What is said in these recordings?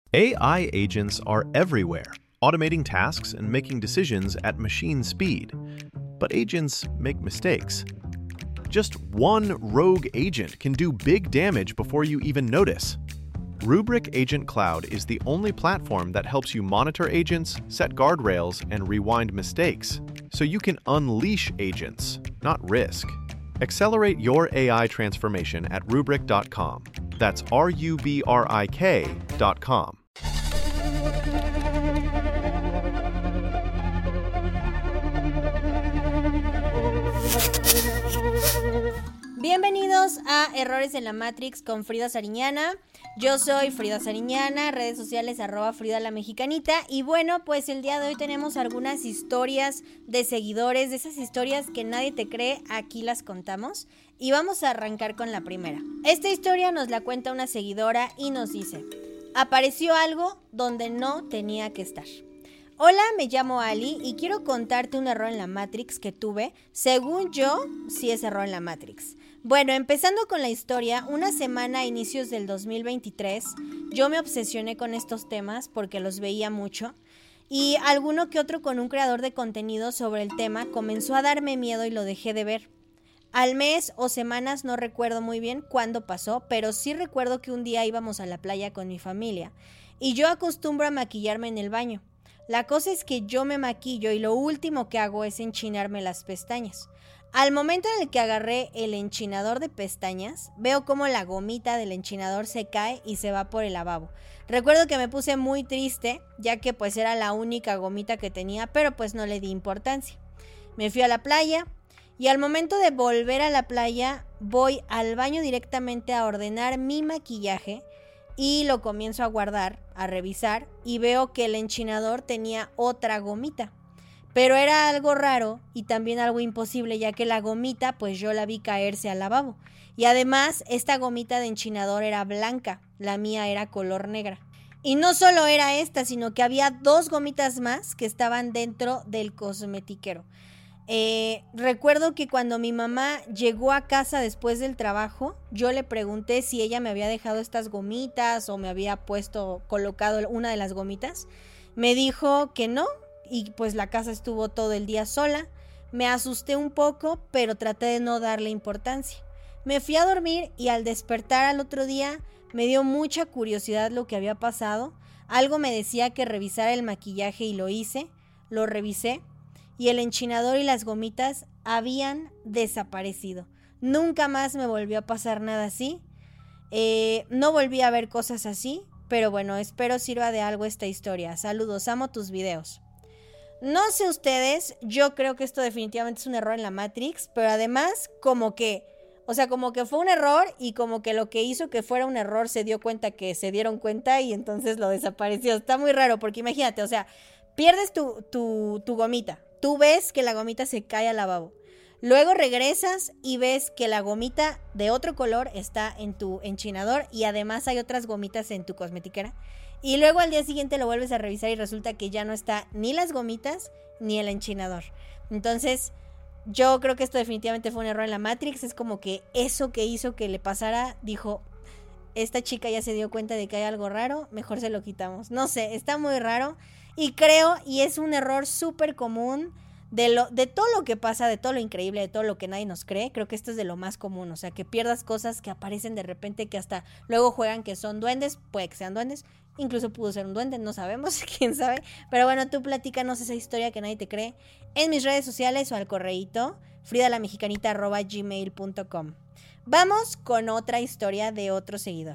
AI agents are everywhere, automating tasks and making decisions at machine speed. But agents make mistakes. Just one rogue agent can do big damage before you even notice. Rubrik Agent Cloud is the only platform that helps you monitor agents, set guardrails, and rewind mistakes, so you can unleash agents, not risk. Accelerate your AI transformation at Rubrik.com. That's RUBRIK.com. Bienvenidos a Errores en la Matrix con Frida Sariñana. Yo soy Frida Sariñana, redes sociales @FridaLaMexicanita. Y bueno, pues el día de hoy tenemos algunas historias de seguidores, de esas historias que nadie te cree, aquí las contamos. Y vamos a arrancar con la primera. Esta historia nos la cuenta una seguidora y nos dice: apareció algo donde no tenía que estar. Hola, me llamo Ali y quiero contarte un error en la Matrix que tuve. Según yo, sí es error en la Matrix. Bueno, empezando con la historia, una semana a inicios del 2023, yo me obsesioné con estos temas porque los veía mucho y alguno que otro con un creador de contenido sobre el tema comenzó a darme miedo y lo dejé de ver. Al mes o semanas no recuerdo muy bien cuándo pasó, pero sí recuerdo que un día íbamos a la playa con mi familia y yo acostumbro a maquillarme en el baño. La cosa es que yo me maquillo y lo último que hago es enchinarme las pestañas. Al momento en el que agarré el enchinador de pestañas, veo cómo la gomita del enchinador se cae y se va por el lavabo. Recuerdo que me puse muy triste, ya que pues era la única gomita que tenía, pero pues no le di importancia. Me fui a la playa y al momento de volver a la playa, voy al baño directamente a ordenar mi maquillaje y lo comienzo a guardar, a revisar, y veo que el enchinador tenía otra gomita. Pero era algo raro y también algo imposible, ya que la gomita pues yo la vi caerse al lavabo. Y además esta gomita de enchinador era blanca, la mía era color negra. Y no solo era esta, sino que había 2 gomitas más que estaban dentro del cosmetiquero. Recuerdo que cuando mi mamá llegó a casa después del trabajo, yo le pregunté si ella me había dejado estas gomitas o me había colocado una de las gomitas. Me dijo que no. Y pues la casa estuvo todo el día sola. Me asusté un poco, pero traté de no darle importancia. Me fui a dormir y al despertar al otro día me dio mucha curiosidad lo que había pasado. Algo me decía que revisara el maquillaje y lo hice. Lo revisé y el enchinador y las gomitas habían desaparecido. Nunca más me volvió a pasar nada así. No volví a ver cosas así, pero bueno, espero sirva de algo esta historia. Saludos, amo tus videos. No sé ustedes, yo creo que esto definitivamente es un error en la Matrix, pero además como que fue un error y como que lo que hizo que fuera un error se dio cuenta que se dieron cuenta y entonces lo desapareció. Está muy raro porque imagínate, pierdes tu gomita, tú ves que la gomita se cae al lavabo, luego regresas y ves que la gomita de otro color está en tu enchinador y además hay otras gomitas en tu cosmetiquera. Y luego al día siguiente lo vuelves a revisar y resulta que ya no está ni las gomitas ni el enchinador. Entonces, yo creo que esto definitivamente fue un error en la Matrix. Es como que eso que hizo que le pasara, dijo, esta chica ya se dio cuenta de que hay algo raro, mejor se lo quitamos. No sé, está muy raro. Y creo, y es un error súper común de todo lo que pasa, de todo lo increíble, de todo lo que nadie nos cree. Creo que esto es de lo más común. O sea, que pierdas cosas que aparecen de repente, que hasta luego juegan que son duendes. Puede que sean duendes. Incluso pudo ser un duende, no sabemos, quién sabe. Pero bueno, tú platícanos esa historia que nadie te cree en mis redes sociales o al correíto fridalamexicanita@gmail.com. Vamos con otra historia de otro seguidor.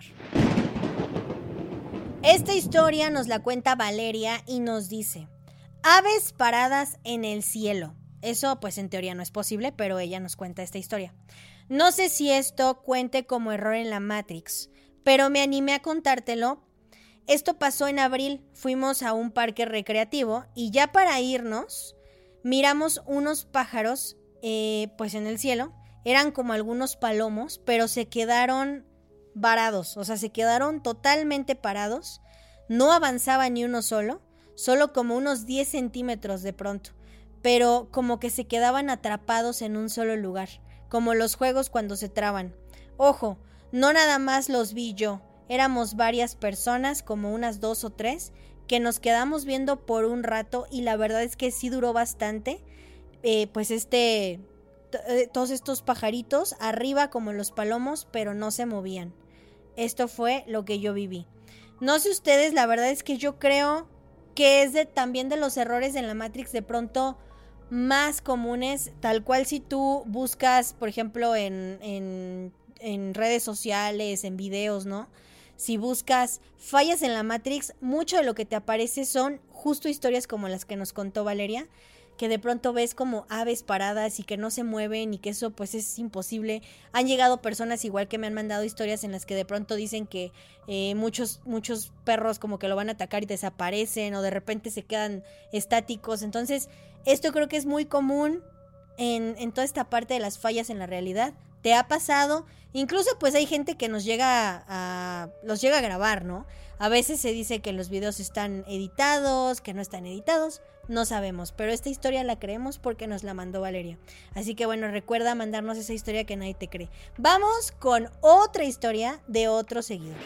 Esta historia nos la cuenta Valeria y nos dice: aves paradas en el cielo. Eso pues en teoría no es posible, pero ella nos cuenta esta historia. No sé si esto cuente como error en la Matrix, pero me animé a contártelo. Esto pasó en abril, fuimos a un parque recreativo y ya para irnos miramos unos pájaros pues en el cielo. Eran como algunos palomos, pero se quedaron varados, o sea, se quedaron totalmente parados. No avanzaba ni uno solo como unos 10 centímetros de pronto, pero como que se quedaban atrapados en un solo lugar, como los juegos cuando se traban. Ojo, no nada más los vi yo. Éramos varias personas, como unas 2 o 3, que nos quedamos viendo por un rato y la verdad es que sí duró bastante. Pues todos estos pajaritos arriba como los palomos, pero no se movían. Esto fue lo que yo viví. No sé ustedes, la verdad es que yo creo que es también de los errores en la Matrix de pronto más comunes, tal cual si tú buscas, por ejemplo, en redes sociales, en videos, ¿no? Si buscas fallas en la Matrix, mucho de lo que te aparece son justo historias como las que nos contó Valeria, que de pronto ves como aves paradas y que no se mueven y que eso pues es imposible. Han llegado personas igual que me han mandado historias en las que de pronto dicen que muchos perros como que lo van a atacar y desaparecen o de repente se quedan estáticos. Entonces esto creo que es muy común en toda esta parte de las fallas en la realidad. ¿Te ha pasado? Incluso pues hay gente que los llega a grabar, ¿no? A veces se dice que los videos están editados, que no están editados, no sabemos, pero esta historia la creemos porque nos la mandó Valeria. Así que bueno, recuerda mandarnos esa historia que nadie te cree. Vamos con otra historia de otro seguidor.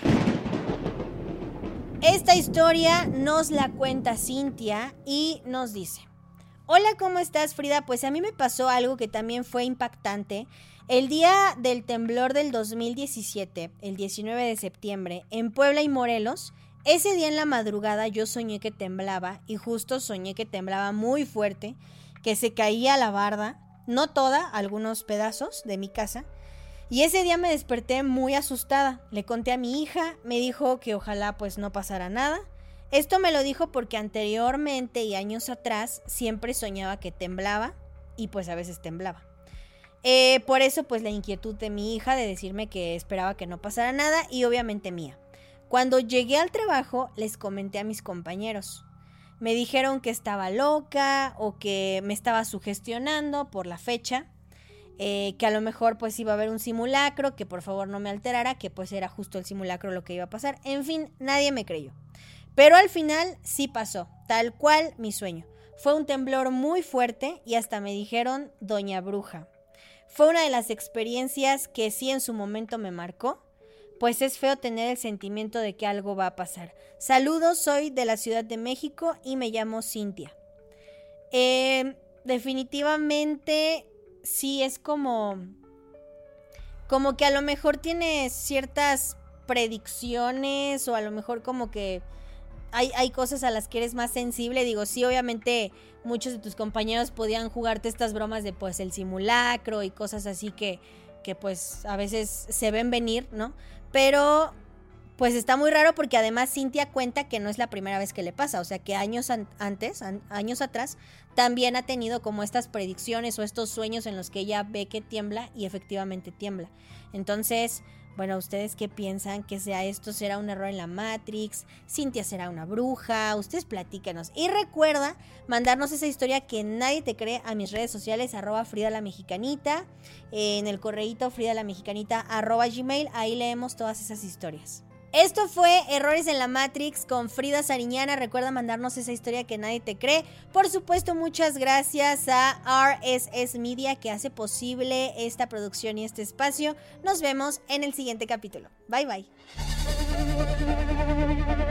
Esta historia nos la cuenta Cintia y nos dice: hola, ¿cómo estás, Frida? Pues a mí me pasó algo que también fue impactante. El día del temblor del 2017, el 19 de septiembre, en Puebla y Morelos, ese día en la madrugada yo soñé que temblaba y justo soñé que temblaba muy fuerte, que se caía la barda, no toda, algunos pedazos de mi casa. Y ese día me desperté muy asustada. Le conté a mi hija, me dijo que ojalá pues no pasara nada. Esto me lo dijo porque anteriormente y años atrás siempre soñaba que temblaba y pues a veces temblaba. Por eso pues la inquietud de mi hija de decirme que esperaba que no pasara nada y obviamente mía. Cuando llegué al trabajo les comenté a mis compañeros. Me dijeron que estaba loca o que me estaba sugestionando por la fecha, que a lo mejor pues iba a haber un simulacro, que por favor no me alterara, que pues era justo el simulacro lo que iba a pasar. En fin, nadie me creyó. Pero al final sí pasó, tal cual mi sueño. Fue un temblor muy fuerte y hasta me dijeron Doña Bruja. Fue una de las experiencias que sí en su momento me marcó, pues es feo tener el sentimiento de que algo va a pasar. Saludos, soy de la Ciudad de México y me llamo Cintia. Definitivamente sí es como que a lo mejor tienes ciertas predicciones o a lo mejor como que hay cosas a las que eres más sensible. Digo, sí, obviamente muchos de tus compañeros podían jugarte estas bromas de pues el simulacro y cosas así que pues a veces se ven venir, ¿no? Pero pues está muy raro porque además Cintia cuenta que no es la primera vez que le pasa, o sea que años atrás también ha tenido como estas predicciones o estos sueños en los que ella ve que tiembla y efectivamente tiembla. Entonces, bueno, ¿ustedes qué piensan? ¿Que sea esto? ¿Será un error en la Matrix? ¿Cintia será una bruja? Ustedes platíquenos. Y recuerda mandarnos esa historia que nadie te cree a mis redes sociales, @FridaLaMexicanita, en el correíto FridaLaMexicanita @gmail. Ahí leemos todas esas historias. Esto fue Errores en la Matrix con Frida Sariñana. Recuerda mandarnos esa historia que nadie te cree. Por supuesto, muchas gracias a RSS Media que hace posible esta producción y este espacio. Nos vemos en el siguiente capítulo. Bye bye.